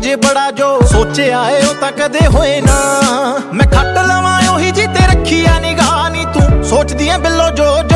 ਜੇ ਬੜਾ ਜੋ ਸੋਚਿਆ ਏ ਉਹ ਤਾਂ ਕਦੇ ਹੋਏ ਨਾ। ਮੈਂ ਖੱਟ ਲਵਾਂ ਉਹੀ ਜੀ ਤੇ ਰੱਖੀ ਆ ਨਿਗਾਹ ਨੀ ਤੂੰ ਸੋਚਦੀ ਆਂ ਬਿੱਲੋ ਜੋ